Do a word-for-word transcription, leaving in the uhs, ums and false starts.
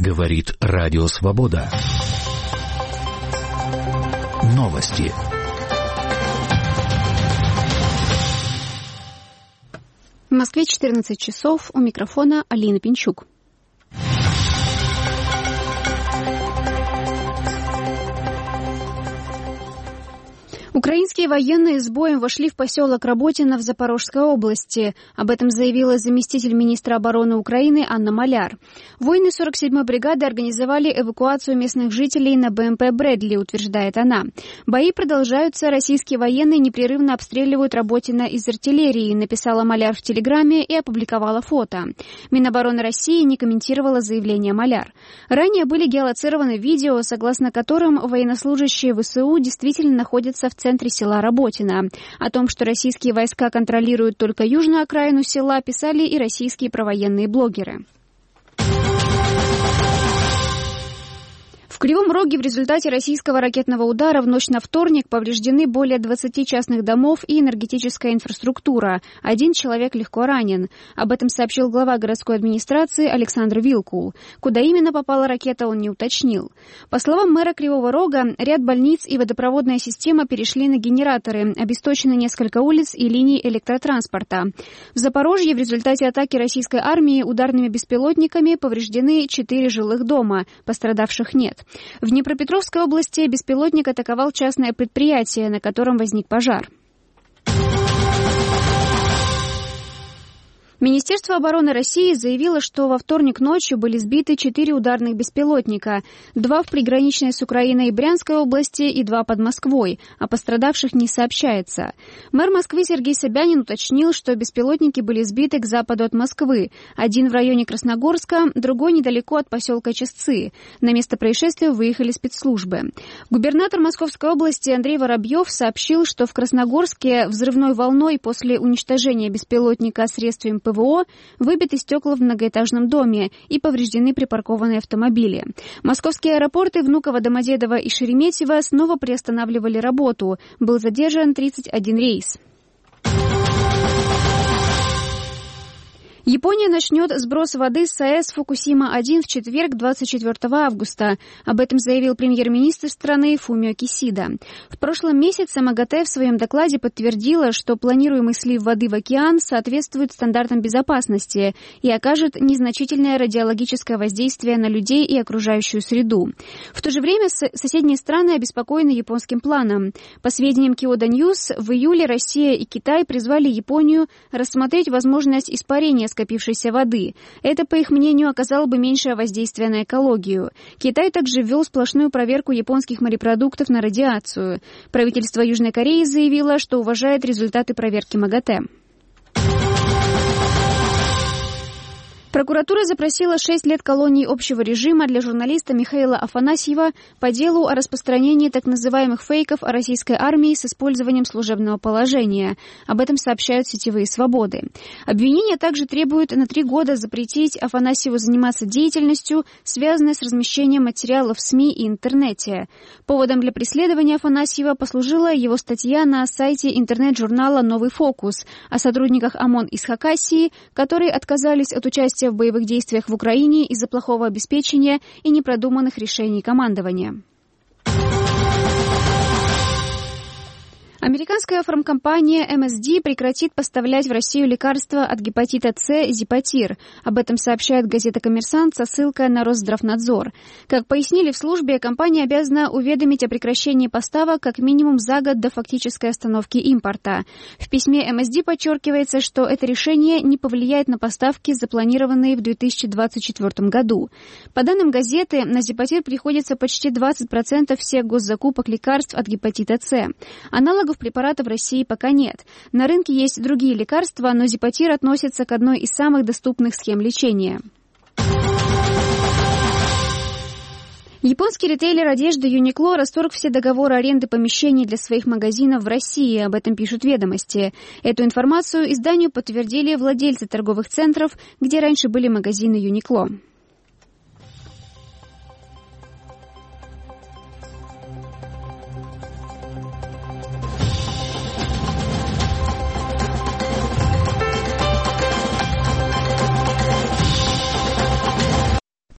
Говорит Радио Свобода. Новости. В Москве четырнадцать часов. У микрофона Алина Пинчук. Украинские военные с боем вошли в поселок Работино в Запорожской области. Об этом заявила заместитель министра обороны Украины Анна Маляр. Воины сорок седьмой бригады организовали эвакуацию местных жителей на БМП «Брэдли», утверждает она. Бои продолжаются, российские военные непрерывно обстреливают Работино из артиллерии, написала Маляр в Телеграме и опубликовала фото. Минобороны России не комментировала заявление Маляр. Ранее были геолоцированы видео, согласно которым военнослужащие ВСУ действительно находятся в центре В центре села Работино. О том, что российские войска контролируют только южную окраину села, писали и российские провоенные блогеры. В Кривом Роге в результате российского ракетного удара в ночь на вторник повреждены более двадцати частных домов и энергетическая инфраструктура. Один человек легко ранен. Об этом сообщил глава городской администрации Александр Вилкул. Куда именно попала ракета, он не уточнил. По словам мэра Кривого Рога, ряд больниц и водопроводная система перешли на генераторы. Обесточены несколько улиц и линий электротранспорта. В Запорожье в результате атаки российской армии ударными беспилотниками повреждены четыре жилых дома. Пострадавших нет. В Днепропетровской области беспилотник атаковал частное предприятие, на котором возник пожар. Министерство обороны России заявило, что во вторник ночью были сбиты четыре ударных беспилотника, два в приграничной с Украиной и Брянской области и два под Москвой. О пострадавших не сообщается. Мэр Москвы Сергей Собянин уточнил, что беспилотники были сбиты к западу от Москвы. Один в районе Красногорска, другой недалеко от поселка Часцы. На место происшествия выехали спецслужбы. Губернатор Московской области Андрей Воробьев сообщил, что в Красногорске взрывной волной после уничтожения беспилотника средствами ПВО выбиты стекла в многоэтажном доме и повреждены припаркованные автомобили. Московские аэропорты Внуково, Домодедово и Шереметьево снова приостанавливали работу. Был задержан тридцать один рейс. Япония начнет сброс воды с АЭС Фукусима-один в четверг, двадцать четвёртого августа. Об этом заявил премьер-министр страны Фумио Кисида. В прошлом месяце МАГАТЭ в своем докладе подтвердила, что планируемый слив воды в океан соответствует стандартам безопасности и окажет незначительное радиологическое воздействие на людей и окружающую среду. В то же время соседние страны обеспокоены японским планом. По сведениям Kyodo News, в июле Россия и Китай призвали Японию рассмотреть возможность испарения скопившейся воды. Это, по их мнению, оказало бы меньшее воздействие на экологию. Китай также ввел сплошную проверку японских морепродуктов на радиацию. Правительство Южной Кореи заявило, что уважает результаты проверки МАГАТЭ. Прокуратура запросила шесть лет колонии общего режима для журналиста Михаила Афанасьева по делу о распространении так называемых фейков о российской армии с использованием служебного положения. Об этом сообщают сетевые «Свободы». Обвинение также требует на три года запретить Афанасьеву заниматься деятельностью, связанной с размещением материалов в СМИ и интернете. Поводом для преследования Афанасьева послужила его статья на сайте интернет-журнала «Новый фокус» о сотрудниках ОМОН из Хакасии, которые отказались от участия в боевых действиях в Украине из-за плохого обеспечения и непродуманных решений командования. Американская фармкомпания эм эс ди прекратит поставлять в Россию лекарства от гепатита С Зипатир. Об этом сообщает газета «Коммерсант» со ссылкой на Росздравнадзор. Как пояснили в службе, компания обязана уведомить о прекращении поставок как минимум за год до фактической остановки импорта. В письме эм эс ди подчеркивается, что это решение не повлияет на поставки, запланированные в две тысячи двадцать четвёртом году. По данным газеты, на Зипатир приходится почти двадцать процентов всех госзакупок лекарств от гепатита С. Аналогов препаратов в России пока нет. На рынке есть другие лекарства, но Зипатир относится к одной из самых доступных схем лечения. Японский ритейлер одежды Uniqlo расторг все договоры аренды помещений для своих магазинов в России. Об этом пишут «Ведомости». Эту информацию изданию подтвердили владельцы торговых центров, где раньше были магазины Uniqlo.